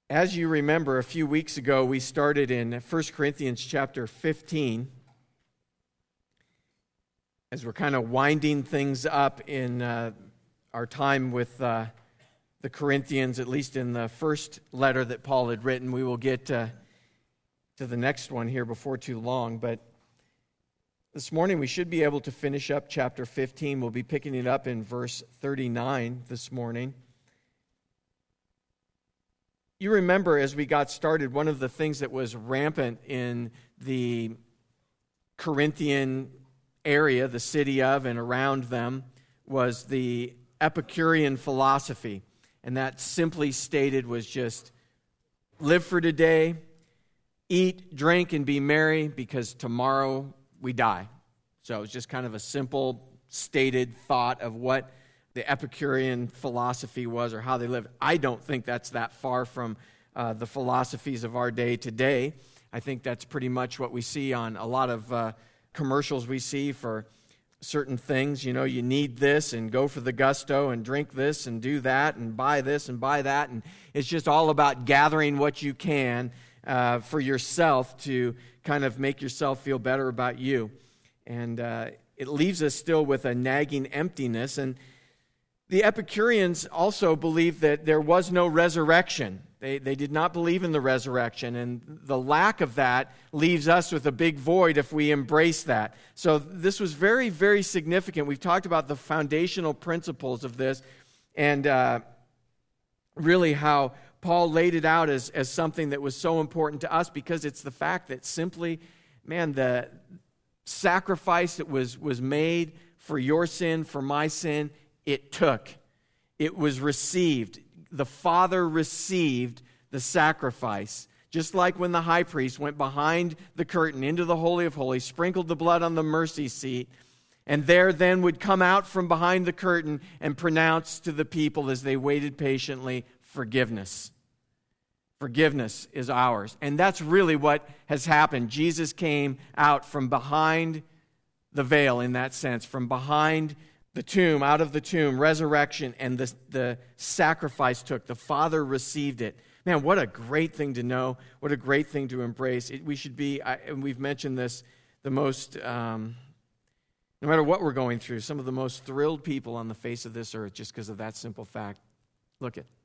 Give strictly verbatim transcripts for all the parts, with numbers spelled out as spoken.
As you remember, a few weeks ago, we started in First Corinthians chapter fifteen. As we're kind of winding things up in uh, our time with uh, the Corinthians, at least in the first letter that Paul had written. We will get uh, to the next one here before too long. But this morning, we should be able to finish up chapter fifteen. We'll be picking it up in verse thirty-nine this morning. You remember as we got started, one of the things that was rampant in the Corinthian area, the city of and around them, was the Epicurean philosophy. And that simply stated was just live for today, eat, drink, and be merry because tomorrow we die. So it was just kind of a simple stated thought of what the Epicurean philosophy was or how they lived. I don't think that's that far from uh, the philosophies of our day today. I think that's pretty much what we see on a lot of uh, commercials we see for certain things. You know, you need this and go for the gusto and drink this and do that and buy this and buy that. And it's just all about gathering what you can uh, for yourself to kind of make yourself feel better about you. And uh, it leaves us still with a nagging emptiness. And the Epicureans also believed that there was no resurrection. They, they did not believe in the resurrection, and the lack of that leaves us with a big void if we embrace that. So this was very, very significant. We've talked about the foundational principles of this, and uh, really how Paul laid it out as, as something that was so important to us, because it's the fact that simply, man, the sacrifice that was, was made for your sin, for my sin, it took. It was received. The Father received the sacrifice. Just like when the high priest went behind the curtain into the Holy of Holies, sprinkled the blood on the mercy seat, and there then would come out from behind the curtain and pronounce to the people as they waited patiently, forgiveness. Forgiveness is ours. And that's really what has happened. Jesus came out from behind the veil in that sense, from behind the tomb, out of the tomb, resurrection, and the, the sacrifice took. The Father received it. Man, what a great thing to know. What a great thing to embrace. It, we should be, I, and we've mentioned this, the most, um, no matter what we're going through, some of the most thrilled people on the face of this earth just because of that simple fact. Look at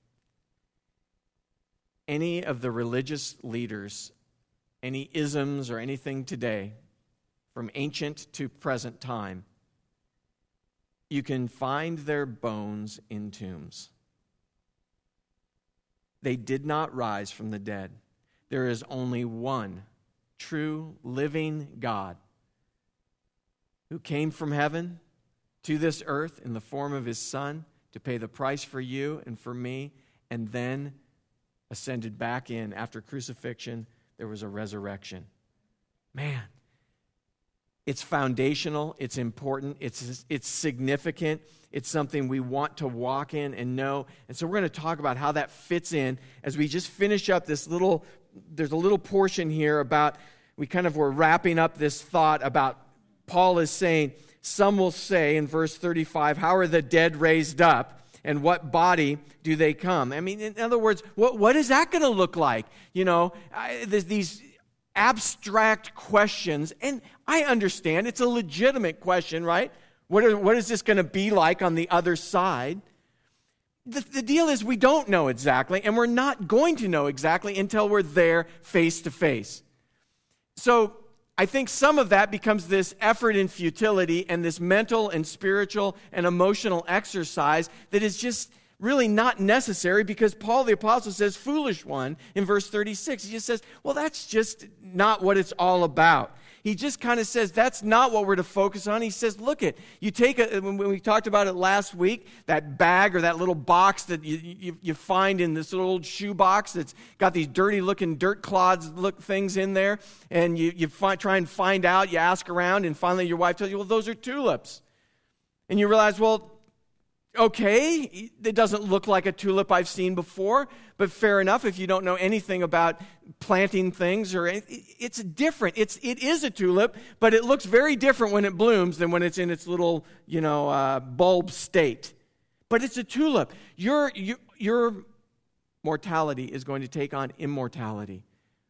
any of the religious leaders, any isms or anything today, from ancient to present time, you can find their bones in tombs. They did not rise from the dead. There is only one true living God who came from heaven to this earth in the form of his Son to pay the price for you and for me, and then ascended back in. After crucifixion, there was a resurrection. Man. It's foundational, it's important, it's it's significant, it's something we want to walk in and know. And so we're going to talk about how that fits in as we just finish up this little, there's a little portion here about, we kind of were wrapping up this thought about, Paul is saying, some will say in verse thirty-five, how are the dead raised up? And what body do they come? I mean, in other words, what what is that going to look like? You know, I, there's these abstract questions, and I understand it's a legitimate question, right? What, are, what is this going to be like on the other side? The, the deal is we don't know exactly, and we're not going to know exactly until we're there face to face. So I think some of that becomes this effort in futility and this mental and spiritual and emotional exercise that is just really not necessary, because Paul the Apostle says, foolish one, in verse thirty-six. He just says, well, that's just not what it's all about. He just kind of says, that's not what we're to focus on. He says, look it, you take, a, when we talked about it last week, that bag or that little box that you, you, you find in this little old shoe box that's got these dirty looking dirt clods look things in there, and you, you find, try and find out, you ask around, and finally your wife tells you, well, those are tulips. And you realize, well, okay, it doesn't look like a tulip I've seen before, but fair enough if you don't know anything about planting things or anything. It's different. It's it is a tulip, but it looks very different when it blooms than when it's in its little, you know, uh, bulb state. But it's a tulip. Your your your mortality is going to take on immortality.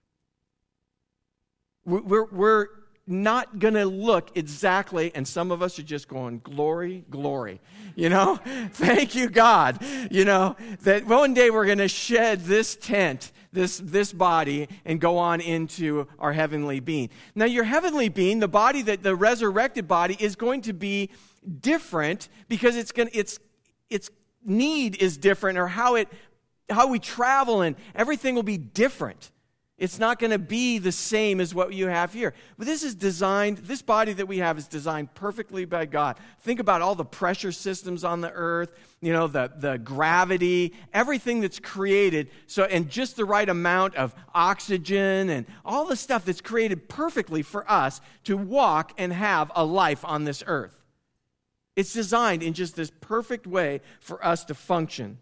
We're, we're not going to look exactly, and some of us are just going, glory, glory. You know, thank you, God. You know, that one day we're going to shed this tent, this, this body, and go on into our heavenly being. Now, your heavenly being, the body, that the resurrected body, is going to be different because it's going its its need is different, or how it how we travel, and everything will be different. It's not going to be the same as what you have here. But this is designed, this body that we have is designed perfectly by God. Think about all the pressure systems on the earth, you know, the, the gravity, everything that's created, so and just the right amount of oxygen and all the stuff that's created perfectly for us to walk and have a life on this earth. It's designed in just this perfect way for us to function.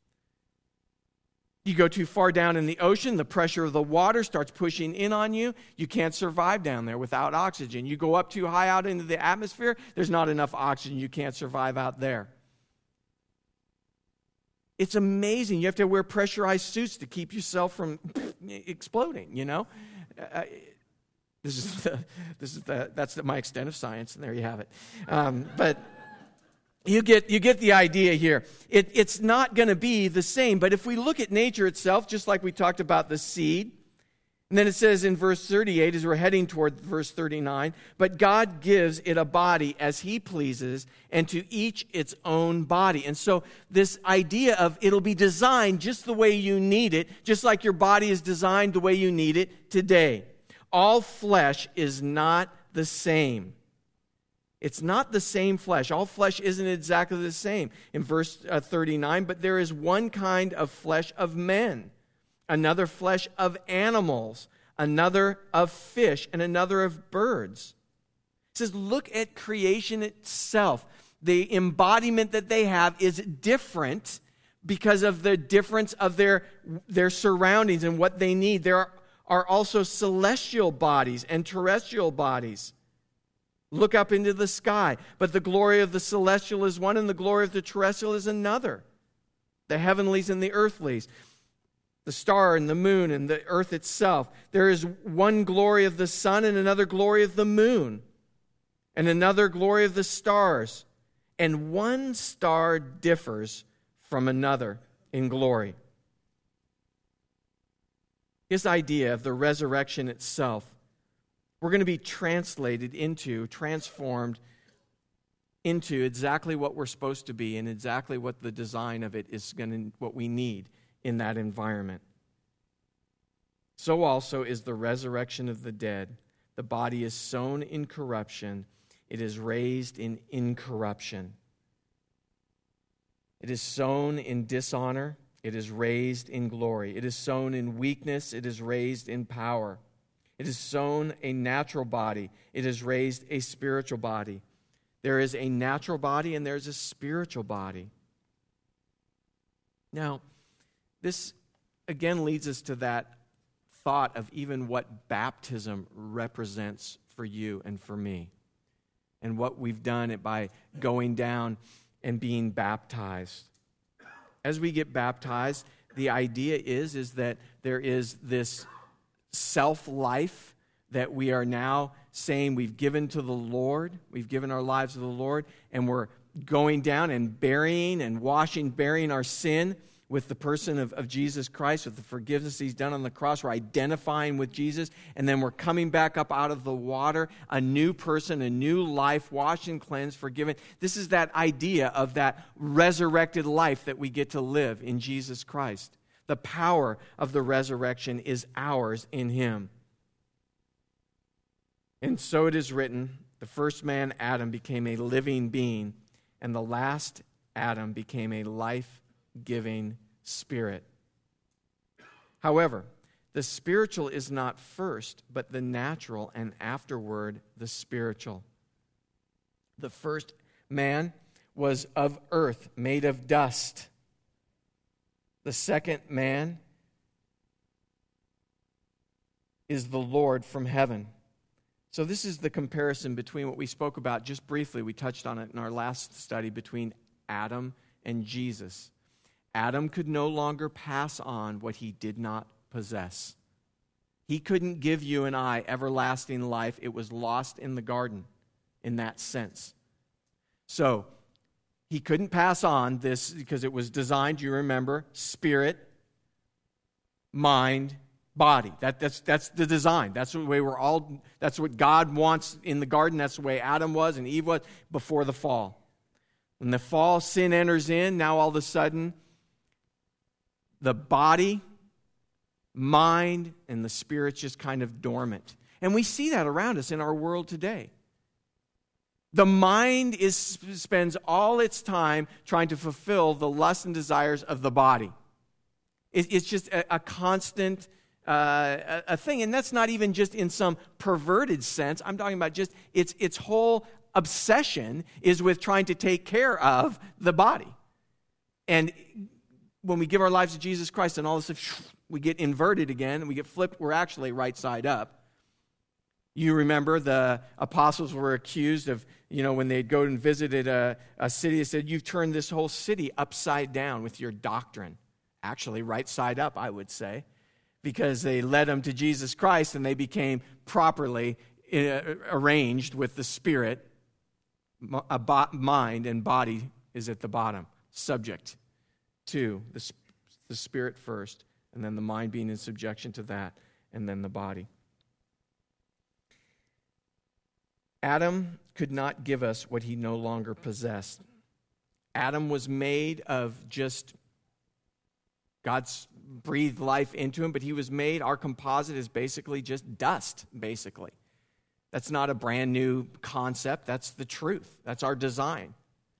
You go too far down in the ocean, the pressure of the water starts pushing in on you. You can't survive down there without oxygen. You go up too high out into the atmosphere, there's not enough oxygen. You can't survive out there. It's amazing. You have to wear pressurized suits to keep yourself from exploding, you know? Uh, this is the, this is the, that's the, my extent of science, and there you have it. Um, but... You get you get the idea here. It, it's not going to be the same, but if we look at nature itself, just like we talked about the seed, and then it says in verse thirty-eight, as we're heading toward verse thirty-nine, but God gives it a body as he pleases, and to each its own body. And so this idea of it'll be designed just the way you need it, just like your body is designed the way you need it today. All flesh is not the same. It's not the same flesh. All flesh isn't exactly the same. In verse uh, thirty-nine, but there is one kind of flesh of men, another flesh of animals, another of fish, and another of birds. It says, look at creation itself. The embodiment that they have is different because of the difference of their, their surroundings and what they need. There are, are also celestial bodies and terrestrial bodies. Look up into the sky. But the glory of the celestial is one, and the glory of the terrestrial is another. The heavenlies and the earthlies. The star and the moon and the earth itself. There is one glory of the sun and another glory of the moon. And another glory of the stars. And one star differs from another in glory. This idea of the resurrection itself, we're going to be translated into, transformed into exactly what we're supposed to be and exactly what the design of it is going to, what we need in that environment. So also is the resurrection of the dead. The body is sown in corruption. It is raised in incorruption. It is sown in dishonor. It is raised in glory. It is sown in weakness. It is raised in power. It is sown a natural body. It is raised a spiritual body. There is a natural body and there's a spiritual body. Now, this again leads us to that thought of even what baptism represents for you and for me. And what we've done it by going down and being baptized. As we get baptized, the idea is, is that there is this self-life that we are now saying we've given to the Lord. We've given our lives to the Lord, and we're going down and burying and washing, burying our sin with the person of, of Jesus Christ, with the forgiveness he's done on the cross. We're identifying with Jesus, and then we're coming back up out of the water, a new person, a new life, washed and cleansed, forgiven. This is that idea of that resurrected life that we get to live in Jesus Christ. The power of the resurrection is ours in him. And so it is written, the first man, Adam, became a living being, and the last Adam became a life-giving spirit. However, the spiritual is not first, but the natural, and afterward the spiritual. The first man was of earth, made of dust. The second man is the Lord from heaven. So this is the comparison between what we spoke about just briefly. We touched on it in our last study between Adam and Jesus. Adam could no longer pass on what he did not possess. He couldn't give you and I everlasting life. It was lost in the garden in that sense. So, he couldn't pass on this because it was designed, you remember, spirit, mind, body. That, that's, that's the design. That's the way we're all, that's what God wants in the garden. That's the way Adam was and Eve was before the fall. When the fall, sin enters in, now all of a sudden, the body, mind, and the spirit's just kind of dormant. And we see that around us in our world today. The mind is spends all its time trying to fulfill the lusts and desires of the body. It, it's just a, a constant uh, a, a thing. And that's not even just in some perverted sense. I'm talking about just its its whole obsession is with trying to take care of the body. And when we give our lives to Jesus Christ and all this stuff, we get inverted again and we get flipped. We're actually right side up. You remember the apostles were accused of, you know, when they'd go and visited a, a city, they said, you've turned this whole city upside down with your doctrine. Actually, right side up, I would say, because they led them to Jesus Christ and they became properly uh, arranged with the spirit. A bo- mind and body is at the bottom, subject to the, the spirit first, and then the mind being in subjection to that, and then the body. Adam could not give us what he no longer possessed. Adam was made of just, God's breathed life into him, but he was made, our composite is basically just dust, basically. That's not a brand new concept. That's the truth. That's our design.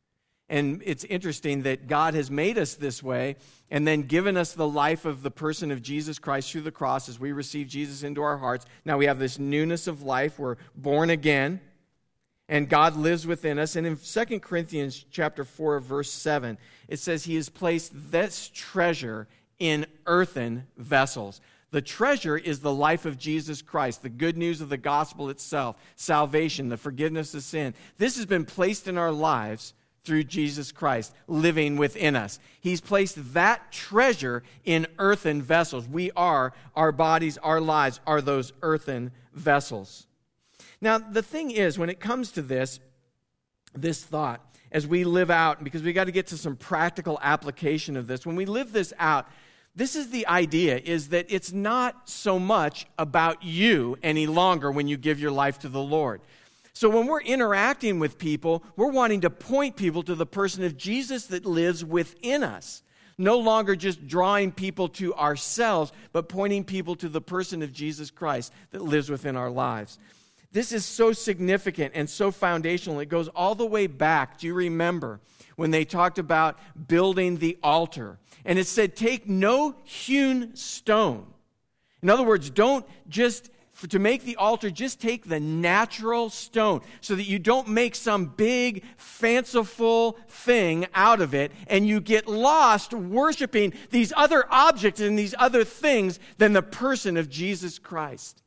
And it's interesting that God has made us this way and then given us the life of the person of Jesus Christ through the cross as we receive Jesus into our hearts. Now we have this newness of life. We're born again. And God lives within us. And in Second Corinthians chapter four, verse seven, it says he has placed this treasure in earthen vessels. The treasure is the life of Jesus Christ, the good news of the gospel itself, salvation, the forgiveness of sin. This has been placed in our lives through Jesus Christ living within us. He's placed that treasure in earthen vessels. We are, our bodies, our lives are those earthen vessels. Now, the thing is, when it comes to this, this thought, as we live out, because we got to get to some practical application of this, when we live this out, this is the idea, is that it's not so much about you any longer when you give your life to the Lord. So when we're interacting with people, we're wanting to point people to the person of Jesus that lives within us. No longer just drawing people to ourselves, but pointing people to the person of Jesus Christ that lives within our lives. This is so significant and so foundational. It goes all the way back. Do you remember when they talked about building the altar? And it said, take no hewn stone. In other words, don't just, for, to make the altar, just take the natural stone so that you don't make some big, fanciful thing out of it and you get lost worshiping these other objects and these other things than the person of Jesus Christ.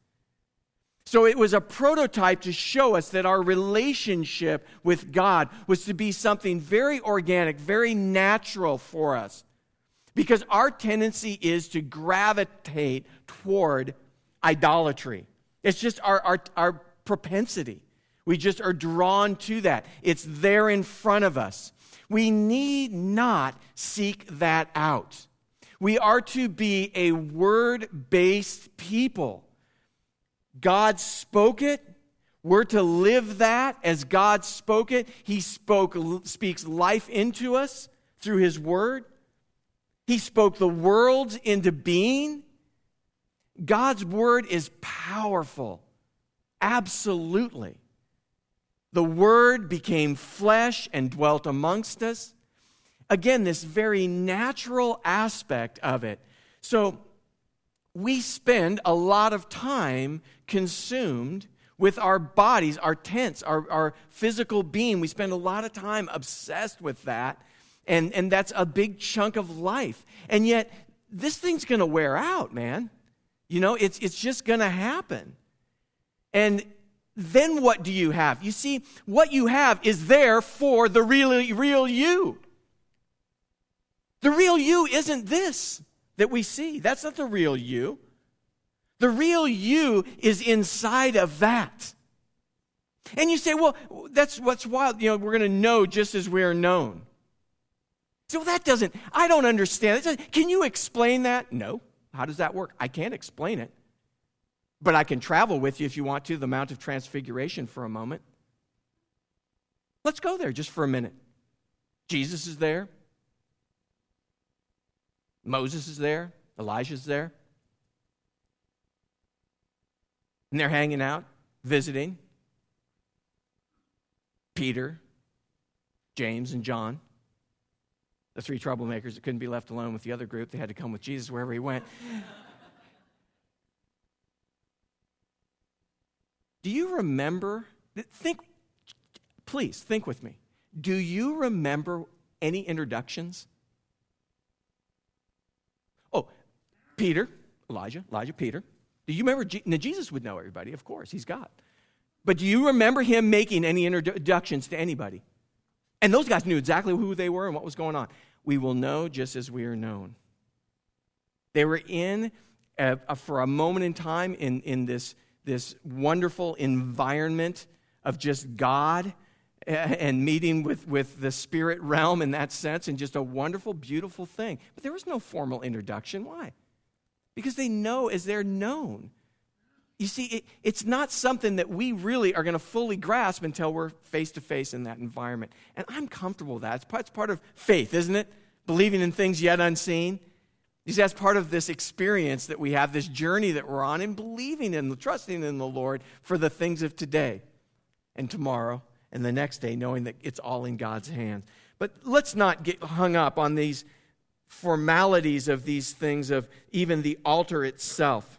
So it was a prototype to show us that our relationship with God was to be something very organic, very natural for us. Because our tendency is to gravitate toward idolatry. It's just our, our, our propensity. We just are drawn to that. It's there in front of us. We need not seek that out. We are to be a word-based people. God spoke it. We're to live that as God spoke it. He spoke, speaks life into us through His word. He spoke the worlds into being. God's word is powerful. Absolutely. The word became flesh and dwelt amongst us. Again, this very natural aspect of it. So we spend a lot of time consumed with our bodies, our tents, our, our physical being. We spend a lot of time obsessed with that. And, and that's a big chunk of life. And yet, this thing's going to wear out, man. You know, it's, it's just going to happen. And then what do you have? You see, what you have is there for the real, real you. The real you isn't this that we see. That's not the real you. The real you is inside of that. And you say, well, that's what's wild. You know, we're going to know just as we are known. So that doesn't, I don't understand. Can you explain that? No. How does that work? I can't explain it. But I can travel with you if you want to, the Mount of Transfiguration for a moment. Let's go there just for a minute. Jesus is there. Moses is there. Elijah's there. And they're hanging out, visiting. Peter, James, and John, the three troublemakers that couldn't be left alone with the other group. They had to come with Jesus wherever he went. Do you remember, think, please think with me. Do you remember any introductions? Oh, Peter, Elijah, Elijah, Peter. Do you remember? Now, Jesus would know everybody, of course, he's God. But do you remember him making any introductions to anybody? And those guys knew exactly who they were and what was going on. We will know just as we are known. They were in, a, a, for a moment in time, in, in this, this wonderful environment of just God and meeting with, with the spirit realm in that sense, and just a wonderful, beautiful thing. But there was no formal introduction. Why? Because they know as they're known. You see, it, it's not something that we really are going to fully grasp until we're face-to-face in that environment. And I'm comfortable with that. It's part, it's part of faith, isn't it? Believing in things yet unseen. You see, that's part of this experience that we have, this journey that we're on, and believing in, trusting in the Lord for the things of today and tomorrow and the next day, knowing that it's all in God's hands. But let's not get hung up on these formalities of these things, of even the altar itself.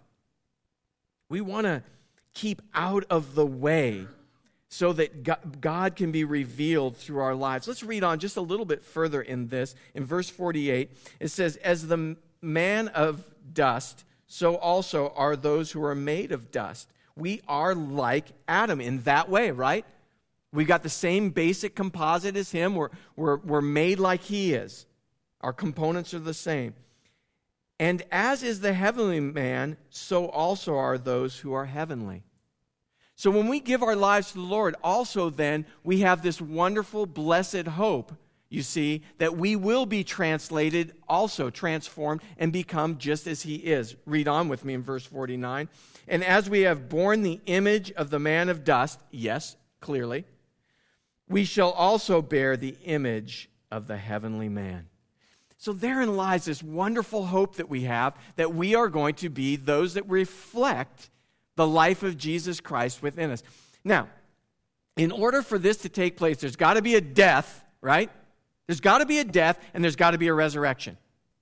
We want to keep out of the way so that God can be revealed through our lives. Let's read on just a little bit further in this. In verse forty-eight, it says, "As the man of dust, so also are those who are made of dust." We are like Adam in that way, right? We've got the same basic composite as him. We're, we're, we're made like he is. Our components are the same. "And as is the heavenly man, so also are those who are heavenly." So when we give our lives to the Lord, also then we have this wonderful, blessed hope, you see, that we will be translated, also transformed, and become just as he is. Read on with me in verse forty-nine. "And as we have borne the image of the man of dust," yes, clearly, "we shall also bear the image of the heavenly man." So therein lies this wonderful hope that we have, that we are going to be those that reflect the life of Jesus Christ within us. Now, in order for this to take place, there's got to be a death, right? There's got to be a death, and there's got to be a resurrection.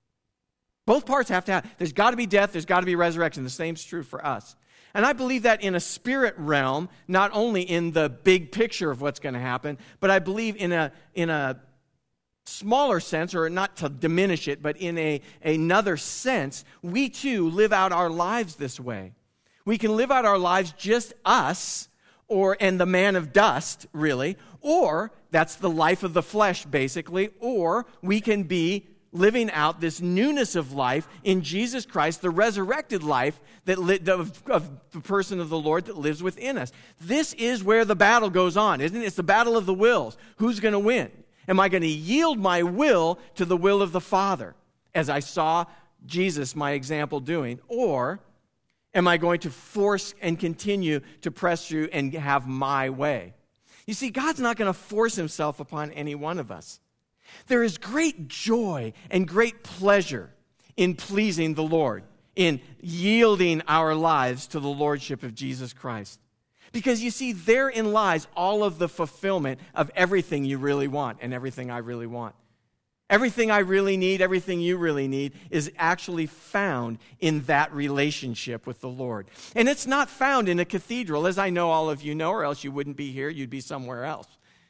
Both parts have to happen. There's got to be death, there's got to be resurrection. The same's true for us. And I believe that in a spirit realm, not only in the big picture of what's going to happen, but I believe in a in a smaller sense, or not to diminish it, but in a another sense, we too live out our lives this way. We can live out our lives just us, or and the man of dust, really, or that's the life of the flesh, basically, or we can be living out this newness of life in Jesus Christ, the resurrected life that li- of, of the person of the Lord that lives within us. This is where the battle goes on, isn't it? It's the battle of the wills. Who's going to win? Am I going to yield my will to the will of the Father, as I saw Jesus, my example, doing? Or am I going to force and continue to press through and have my way? You see, God's not going to force himself upon any one of us. There is great joy and great pleasure in pleasing the Lord, in yielding our lives to the Lordship of Jesus Christ. Because you see, therein lies all of the fulfillment of everything you really want and everything I really want. Everything I really need, everything you really need is actually found in that relationship with the Lord. And it's not found in a cathedral, as I know all of you know, or else you wouldn't be here, you'd be somewhere else.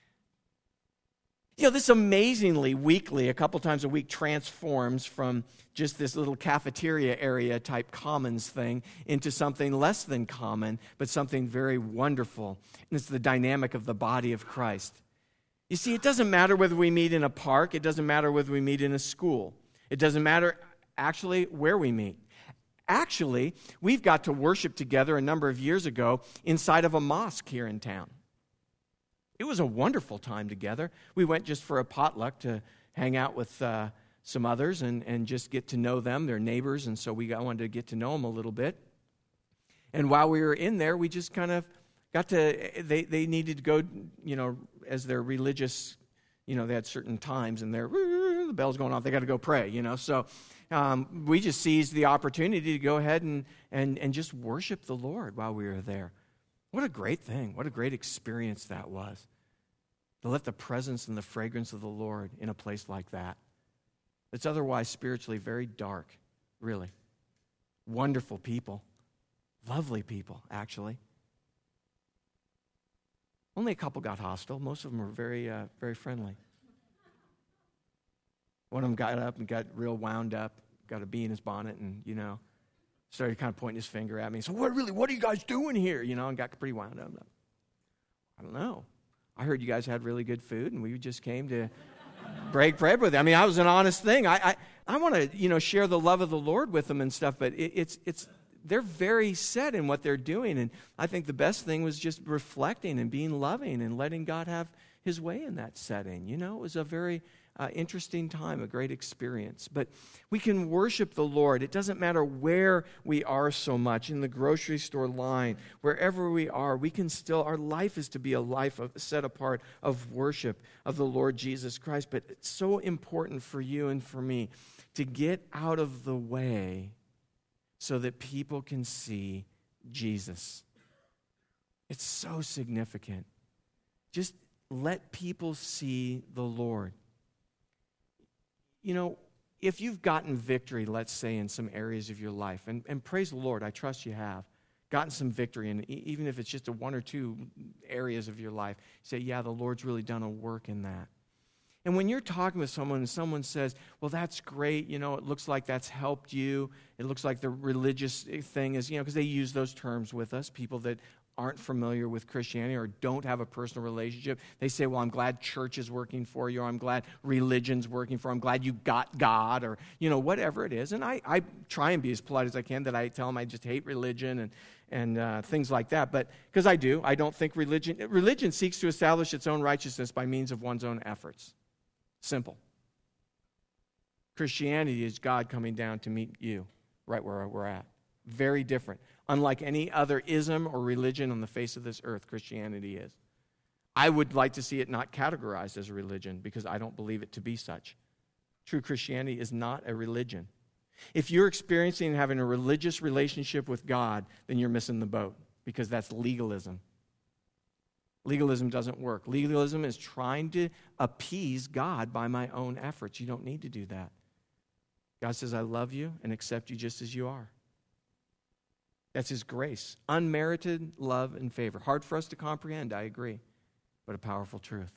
You know, this amazingly weekly, a couple times a week, transforms from just this little cafeteria area type commons thing into something less than common, but something very wonderful. And it's the dynamic of the body of Christ. You see, it doesn't matter whether we meet in a park. It doesn't matter whether we meet in a school. It doesn't matter actually where we meet. Actually, we've got to worship together a number of years ago inside of a mosque here in town. It was a wonderful time together. We went just for a potluck to hang out with uh, some others and, and just get to know them, their neighbors, and so we got, wanted to get to know them a little bit. And while we were in there, we just kind of got to, they, they needed to go, you know, as their religious, you know, they had certain times and their, the bell's going off, they got to go pray, you know, so um, we just seized the opportunity to go ahead and, and, and just worship the Lord while we were there. What a great thing. What a great experience that was. To let the presence and the fragrance of the Lord in a place like that. It's otherwise spiritually very dark, really. Wonderful people. Lovely people, actually. Only a couple got hostile. Most of them were very, uh, very friendly. One of them got up and got real wound up, got a bee in his bonnet, and, you know, started kind of pointing his finger at me. So, what really, what are you guys doing here? You know, and got pretty wound up. I don't know. I heard you guys had really good food, and we just came to break bread with you. I mean, I was an honest thing. I, I, I want to, you know, share the love of the Lord with them and stuff, but it, it's, it's, they're very set in what they're doing, and I think the best thing was just reflecting and being loving and letting God have His way in that setting. You know, it was a very uh, interesting time, a great experience. But we can worship the Lord. It doesn't matter where we are so much, in the grocery store line, wherever we are, we can still, our life is to be a life of, set apart of worship of the Lord Jesus Christ. But it's so important for you and for me to get out of the way so that people can see Jesus. It's so significant. Just let people see the Lord. You know, if you've gotten victory, let's say, in some areas of your life, and, and praise the Lord, I trust you have, gotten some victory, and even if it's just a one or two areas of your life, you say, yeah, the Lord's really done a work in that. And when you're talking with someone and someone says, well, that's great, you know, it looks like that's helped you, it looks like the religious thing is, you know, because they use those terms with us, people that aren't familiar with Christianity or don't have a personal relationship, they say, well, I'm glad church is working for you, or I'm glad religion's working for you, I'm glad you got God, or, you know, whatever it is. And I, I try and be as polite as I can, that I tell them I just hate religion and, and uh, things like that. But, because I do, I don't think religion, religion seeks to establish its own righteousness by means of one's own efforts. Simple. Christianity is God coming down to meet you right where we're at. Very different. Unlike any other ism or religion on the face of this earth, Christianity is. I would like to see it not categorized as a religion because I don't believe it to be such. True Christianity is not a religion. If you're experiencing and having a religious relationship with God, then you're missing the boat because that's legalism. Legalism doesn't work. Legalism is trying to appease God by my own efforts. You don't need to do that. God says, I love you and accept you just as you are. That's His grace. Unmerited love and favor. Hard for us to comprehend, I agree, but a powerful truth.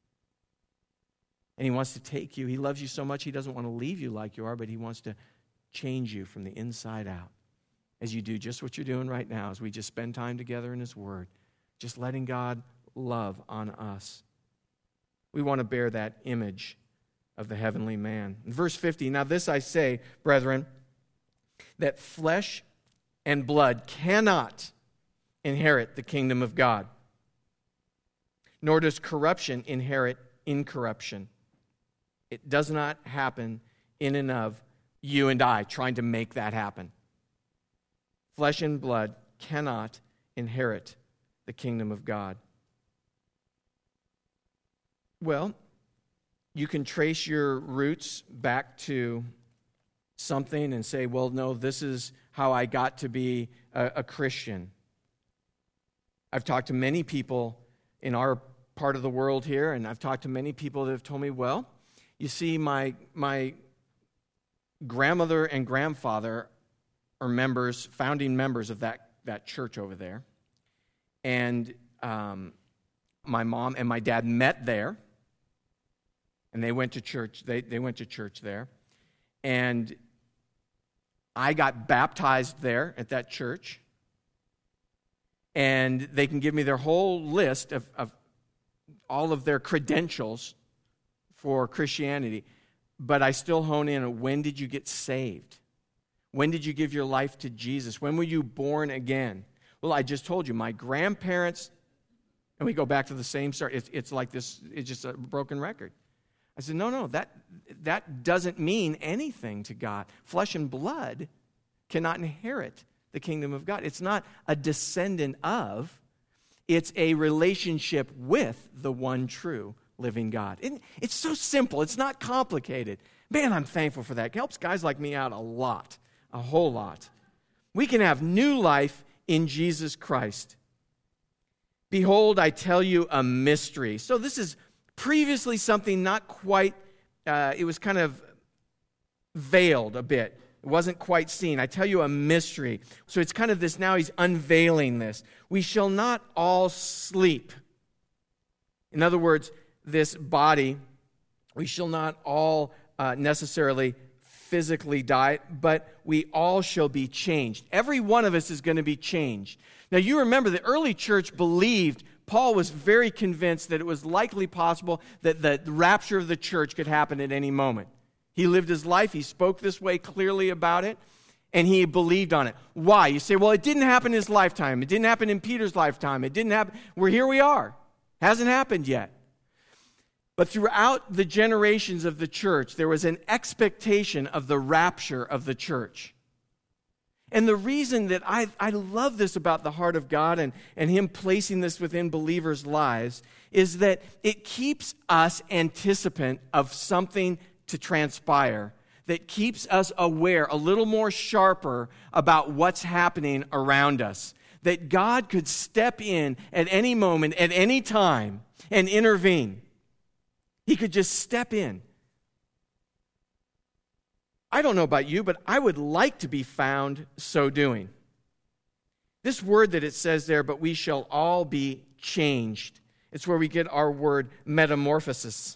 And He wants to take you. He loves you so much He doesn't want to leave you like you are, but He wants to change you from the inside out as you do just what you're doing right now, as we just spend time together in His Word, just letting God love on us. We want to bear that image of the heavenly man. In verse fifty, now this I say, brethren, that flesh and blood cannot inherit the kingdom of God, nor does corruption inherit incorruption. It does not happen in and of you and I trying to make that happen. Flesh and blood cannot inherit the kingdom of God. Well, you can trace your roots back to something and say, well, no, this is how I got to be a, a Christian. I've talked to many people in our part of the world here, and I've talked to many people that have told me, well, you see, my my grandmother and grandfather are members, founding members of that, that church over there. And um, my mom and my dad met there, and they went to church. They, they went to church there. And I got baptized there at that church. And they can give me their whole list of, of all of their credentials for Christianity. but I still hone in on when did you get saved? When did you give your life to Jesus? When were you born again? Well, I just told you, my grandparents, and we go back to the same start. It's, it's like this, it's just a broken record. I said, no, no, that, that doesn't mean anything to God. Flesh and blood cannot inherit the kingdom of God. It's not a descendant of, it's a relationship with the one true living God. And it's so simple. It's not complicated. Man, I'm thankful for that. It helps guys like me out a lot, a whole lot. We can have new life in Jesus Christ. Behold, I tell you a mystery. So this is previously something not quite, uh, it was kind of veiled a bit. It wasn't quite seen. I tell you a mystery. So it's kind of this, now he's unveiling this. We shall not all sleep. In other words, this body, we shall not all uh, necessarily physically die, but we all shall be changed. Every one of us is going to be changed. Now you remember the early church believed, Paul was very convinced that it was likely possible that the rapture of the church could happen at any moment. He lived his life, he spoke this way clearly about it, and he believed on it. Why? You say, well, it didn't happen in his lifetime. It didn't happen in Peter's lifetime. It didn't happen. Well, here we are. Hasn't happened yet. But throughout the generations of the church, there was an expectation of the rapture of the church. And the reason that I, I love this about the heart of God and, and Him placing this within believers' lives is that it keeps us anticipant of something to transpire, that keeps us aware, a little more sharper about what's happening around us. That God could step in at any moment, at any time, and intervene. He could just step in. I don't know about you, but I would like to be found so doing. This word that it says there, but we shall all be changed. It's where we get our word metamorphosis.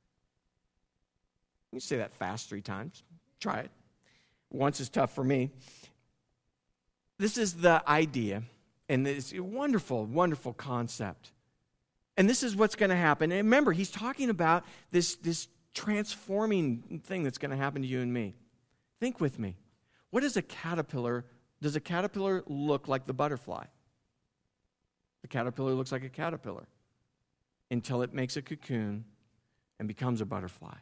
You say that fast three times. Try it. Once is tough for me. This is the idea, and it's a wonderful, wonderful concept. And this is what's going to happen. And remember, he's talking about this, this transforming thing that's going to happen to you and me. Think with me. What is a caterpillar? Does a caterpillar look like the butterfly? The caterpillar looks like a caterpillar until it makes a cocoon and becomes a butterfly.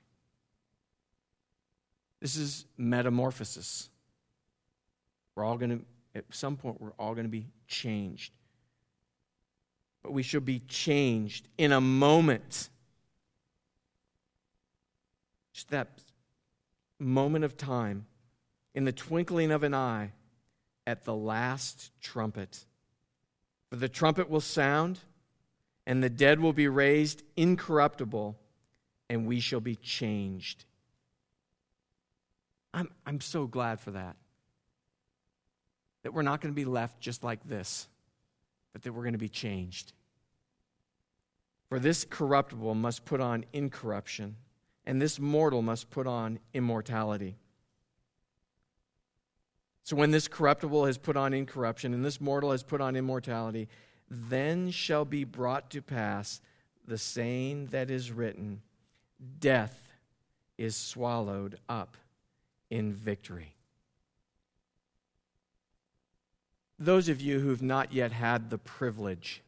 This is metamorphosis. We're all going to, at some point, we're all going to be changed. But we should be changed in a moment. Just that moment of time, in the twinkling of an eye, at the last trumpet. For the trumpet will sound, and the dead will be raised incorruptible, and we shall be changed. I'm, I'm so glad for that. That we're not going to be left just like this, but that we're going to be changed. For this corruptible must put on incorruption, and this mortal must put on immortality. So when this corruptible has put on incorruption, and this mortal has put on immortality, then shall be brought to pass the saying that is written, death is swallowed up in victory. Those of you who've not yet had the privilege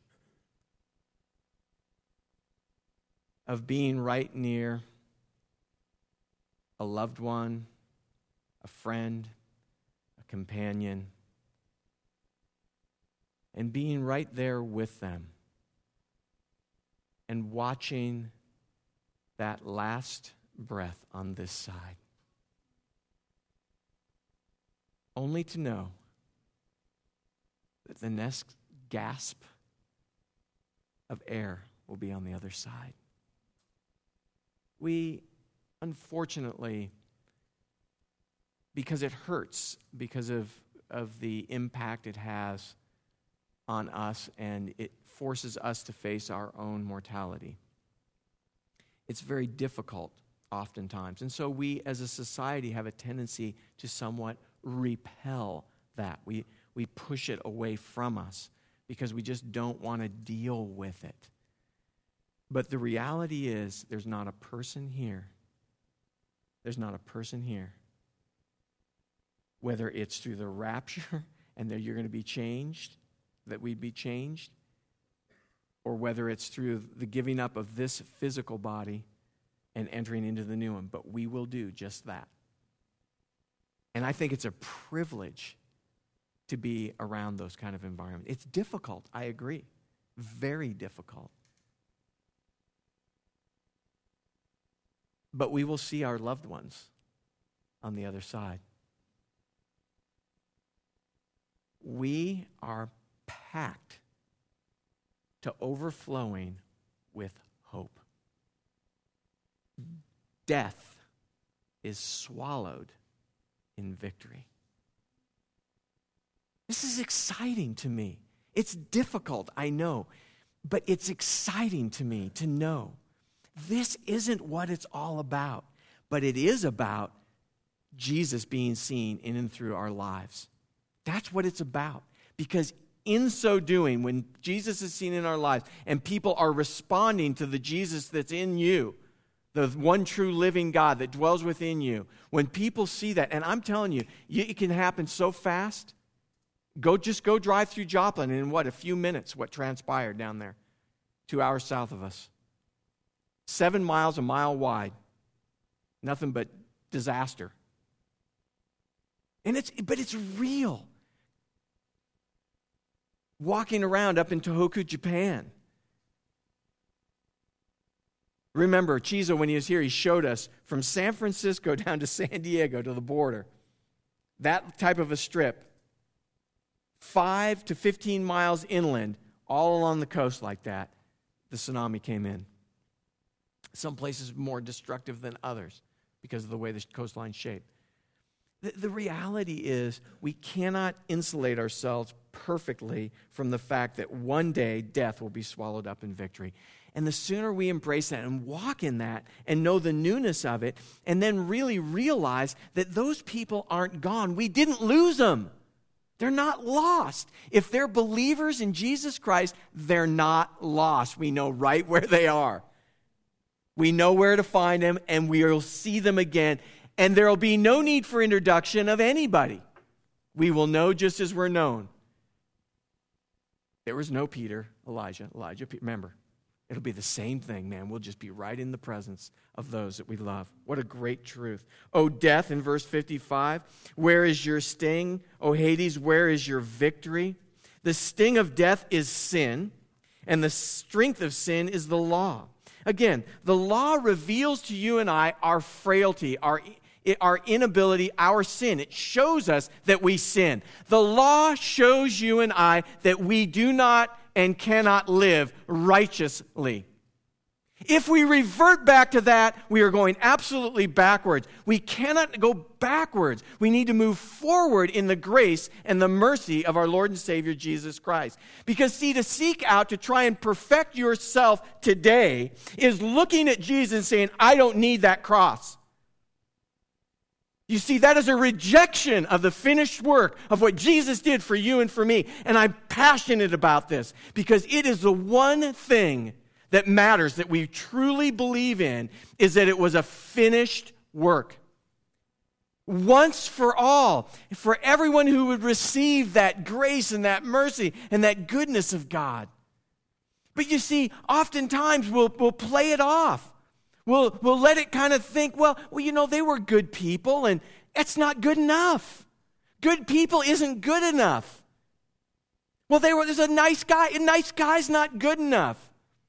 of being right near a loved one, a friend, a companion, and being right there with them and watching that last breath on this side, only to know that the next gasp of air will be on the other side. We, unfortunately, because it hurts, because of, of the impact it has on us, and it forces us to face our own mortality, it's very difficult oftentimes. And so we, as a society, have a tendency to somewhat repel that. We we push it away from us because we just don't want to deal with it. But the reality is, there's not a person here there's not a person here, whether it's through the rapture and that you're going to be changed, that we'd be changed, or whether it's through the giving up of this physical body and entering into the new one. But we will do just that. And I think it's a privilege to be around those kind of environments. It's difficult, I agree. Very difficult. But we will see our loved ones on the other side. We are packed to overflowing with hope. Death is swallowed in victory. This is exciting to me. It's difficult, I know, but it's exciting to me to know this isn't what it's all about, but it is about Jesus being seen in and through our lives. That's what it's about. Because in so doing, when Jesus is seen in our lives and people are responding to the Jesus that's in you, the one true living God that dwells within you, when people see that, and I'm telling you, it can happen so fast. Go, just go drive through Joplin, and in what, a few minutes, what transpired down there, two hours south of us. Seven miles, a mile wide. Nothing but disaster. And it's, but it's real. Walking around up in Tohoku, Japan. Remember, Chizo, when he was here, he showed us from San Francisco down to San Diego to the border. That type of a strip. Five to fifteen miles inland, all along the coast like that, the tsunami came in. Some places more destructive than others because of the way the coastline's shaped. The, the reality is we cannot insulate ourselves perfectly from the fact that one day death will be swallowed up in victory. And the sooner we embrace that and walk in that and know the newness of it, and then really realize that those people aren't gone. We didn't lose them. They're not lost. If they're believers in Jesus Christ, they're not lost. We know right where they are. We know where to find them, and we will see them again. And there will be no need for introduction of anybody. We will know just as we're known. There was no Peter, Elijah, Elijah. Remember, it'll be the same thing, man. We'll just be right in the presence of those that we love. What a great truth. O death, in verse fifty-five, where is your sting? O Hades, where is your victory? The sting of death is sin, and the strength of sin is the law. Again, the law reveals to you and I our frailty, our, our inability, our sin. It shows us that we sin. The law shows you and I that we do not and cannot live righteously. If we revert back to that, we are going absolutely backwards. We cannot go backwards. We need to move forward in the grace and the mercy of our Lord and Savior Jesus Christ. Because, see, to seek out to try and perfect yourself today is looking at Jesus and saying, I don't need that cross. You see, that is a rejection of the finished work of what Jesus did for you and for me. And I'm passionate about this because it is the one thing that matters, that we truly believe in, is that it was a finished work. Once for all, for everyone who would receive that grace and that mercy and that goodness of God. But you see, oftentimes we'll, we'll play it off. We'll, we'll let it kind of think, well, well, you know, they were good people, and it's not good enough. Good people isn't good enough. Well, they were, there's a nice guy. A nice guy's not good enough.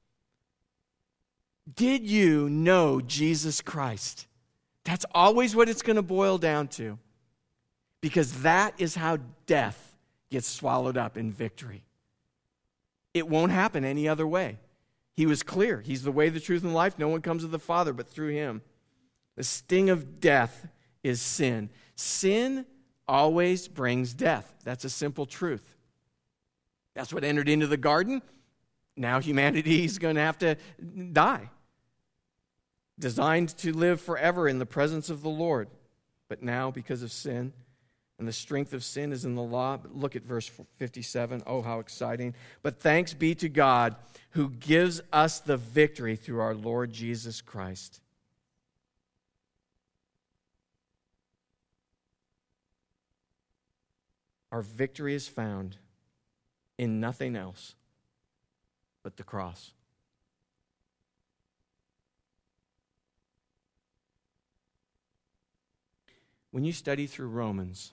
Did you know Jesus Christ? That's always what it's going to boil down to. Because that is how death gets swallowed up in victory. It won't happen any other way. He was clear. He's the way, the truth, and life. No one comes to the Father but through him. The sting of death is sin. Sin always brings death. That's a simple truth. That's what entered into the garden. Now humanity is going to have to die. Designed to live forever in the presence of the Lord. But now, because of sin, and the strength of sin is in the law. But look at verse fifty-seven. Oh, how exciting. But thanks be to God who gives us the victory through our Lord Jesus Christ. Our victory is found in nothing else but the cross. When you study through Romans,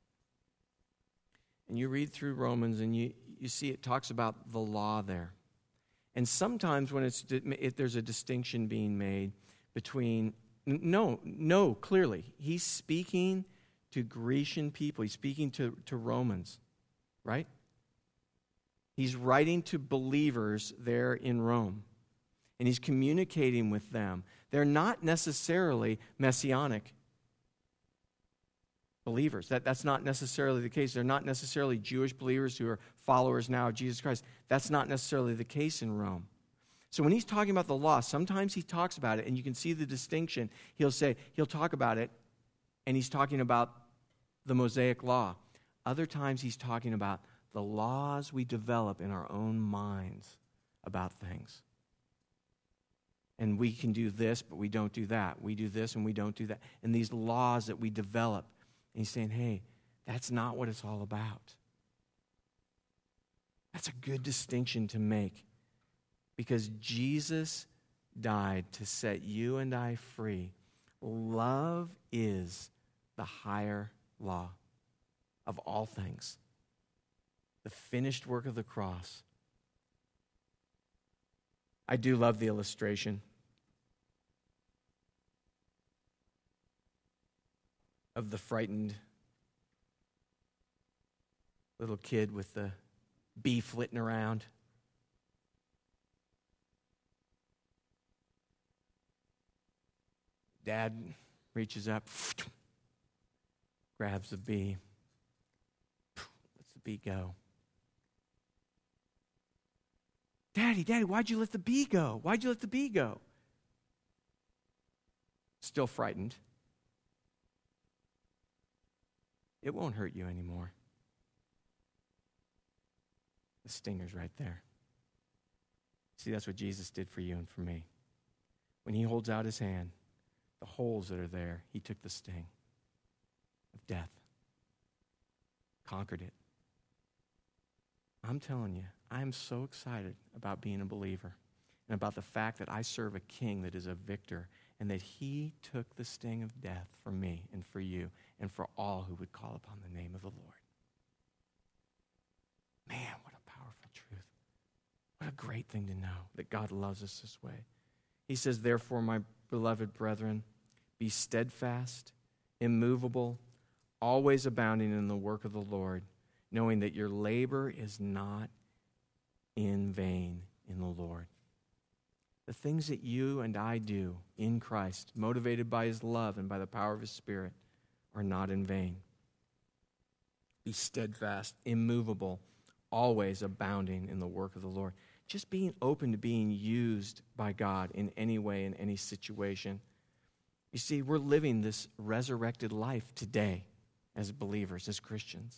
and you read through Romans and you, you see it talks about the law there. And sometimes when it's if there's a distinction being made between, no, no, clearly, he's speaking to Grecian people. He's speaking to, to Romans, right? He's writing to believers there in Rome. And he's communicating with them. They're not necessarily messianic believers. That, that's not necessarily the case. They're not necessarily Jewish believers who are followers now of Jesus Christ. That's not necessarily the case in Rome. So when he's talking about the law, sometimes he talks about it, and you can see the distinction. He'll say, he'll talk about it, and he's talking about the Mosaic law. Other times he's talking about the laws we develop in our own minds about things. And we can do this, but we don't do that. We do this, and we don't do that. And these laws that we develop. And he's saying, hey, that's not what it's all about. That's a good distinction to make. Because Jesus died to set you and I free. Love is the higher law of all things. The finished work of the cross. I do love the illustration of the frightened little kid with the bee flitting around. Dad reaches up, grabs the bee, lets the bee go. Daddy, Daddy, why'd you let the bee go? Why'd you let the bee go? Still frightened. It won't hurt you anymore. The stinger's right there. See, that's what Jesus did for you and for me. When he holds out his hand, the holes that are there, he took the sting of death, conquered it. I'm telling you, I am so excited about being a believer and about the fact that I serve a king that is a victor and that he took the sting of death for me and for you and for all who would call upon the name of the Lord. Man, what a powerful truth. What a great thing to know that God loves us this way. He says, therefore, my beloved brethren, be steadfast, immovable, always abounding in the work of the Lord, knowing that your labor is not in vain in the Lord. The things that you and I do in Christ, motivated by his love and by the power of his Spirit, are not in vain. Be steadfast, immovable, always abounding in the work of the Lord. Just being open to being used by God in any way, in any situation. You see, we're living this resurrected life today as believers, as Christians.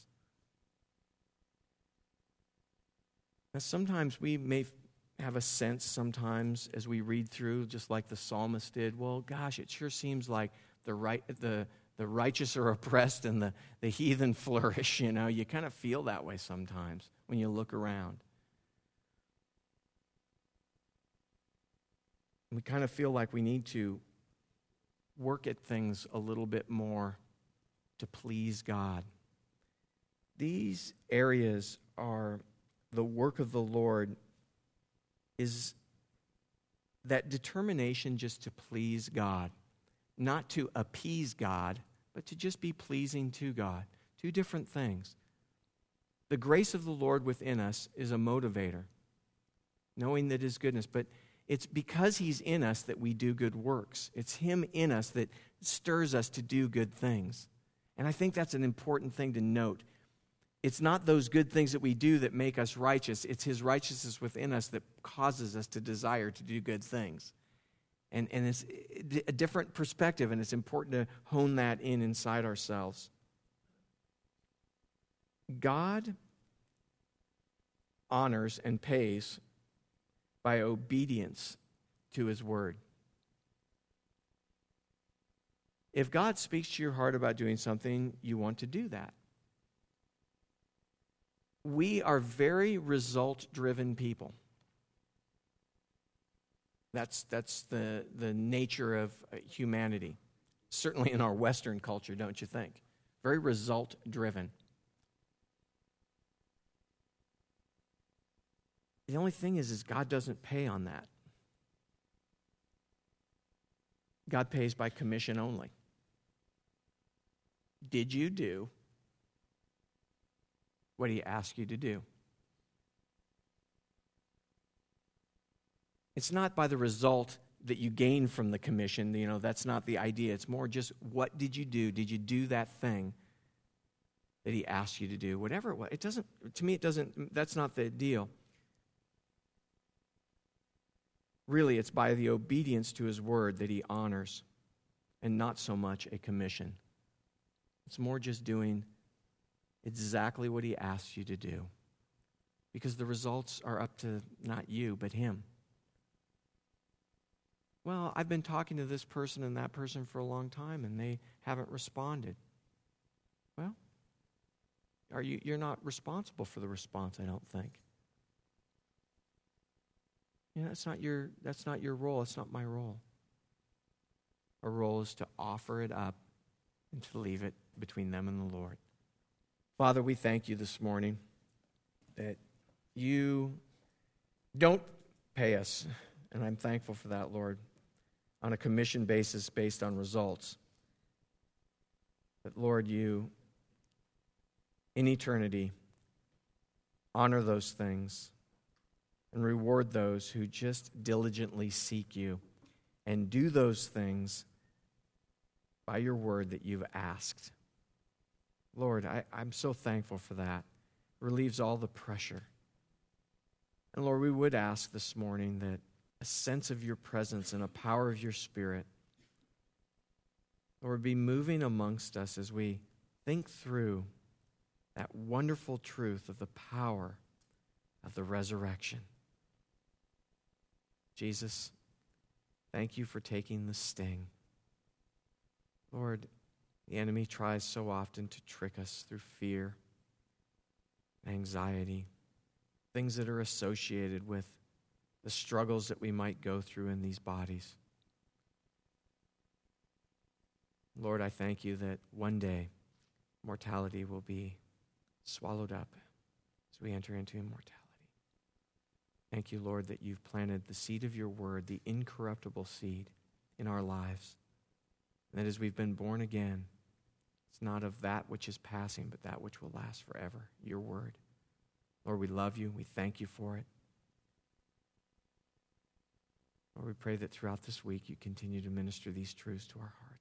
Now, sometimes we may have a sense sometimes as we read through, just like the psalmist did, well, gosh, it sure seems like the right, the, the righteous are oppressed and the, the heathen flourish, you know. You kind of feel that way sometimes when you look around. We kind of feel like we need to work at things a little bit more to please God. These areas are the work of the Lord, is that determination just to please God, not to appease God, but to just be pleasing to God. Two different things. The grace of the Lord within us is a motivator, knowing that his goodness, but it's because he's in us that we do good works. It's him in us that stirs us to do good things. And I think that's an important thing to note. It's not those good things that we do that make us righteous. It's his righteousness within us that causes us to desire to do good things. And, and it's a different perspective, and it's important to hone that in inside ourselves. God honors and pays by obedience to his word. If God speaks to your heart about doing something, you want to do that. we are very result-driven people. That's, that's the, the nature of humanity. Certainly in our Western culture, don't you think? Very result-driven. The only thing is, is God doesn't pay on that. God pays by commission only. Did you do what he asked you to do? It's not by the result that you gain from the commission. You know, that's not the idea. It's more just, what did you do? Did you do that thing that he asked you to do? Whatever it was. It doesn't, to me, it doesn't, that's not the deal. Really, it's by the obedience to his word that he honors, and not so much a commission. It's more just doing exactly what he asks you to do, because the results are up to not you, but him. Well, I've been talking to this person and that person for a long time, and they haven't responded. Well, are you, you're not responsible for the response, I don't think. You know, that's not your, that's not your role. It's not my role. Our role is to offer it up and to leave it between them and the Lord. Father, we thank you this morning that you don't pay us, and I'm thankful for that, Lord, on a commission basis based on results. But Lord, you, in eternity, honor those things and reward those who just diligently seek you and do those things by your word that you've asked. Lord, I, I'm so thankful for that. It relieves all the pressure. And Lord, we would ask this morning that a sense of your presence and a power of your Spirit, Lord, be moving amongst us as we think through that wonderful truth of the power of the resurrection. Jesus, thank you for taking the sting. Lord, the enemy tries so often to trick us through fear, anxiety, things that are associated with the struggles that we might go through in these bodies. Lord, I thank you that one day mortality will be swallowed up as we enter into immortality. Thank you, Lord, that you've planted the seed of your word, the incorruptible seed, in our lives. And that as we've been born again, it's not of that which is passing, but that which will last forever, your word. Lord, we love you. We thank you for it. Lord, we pray that throughout this week you continue to minister these truths to our hearts.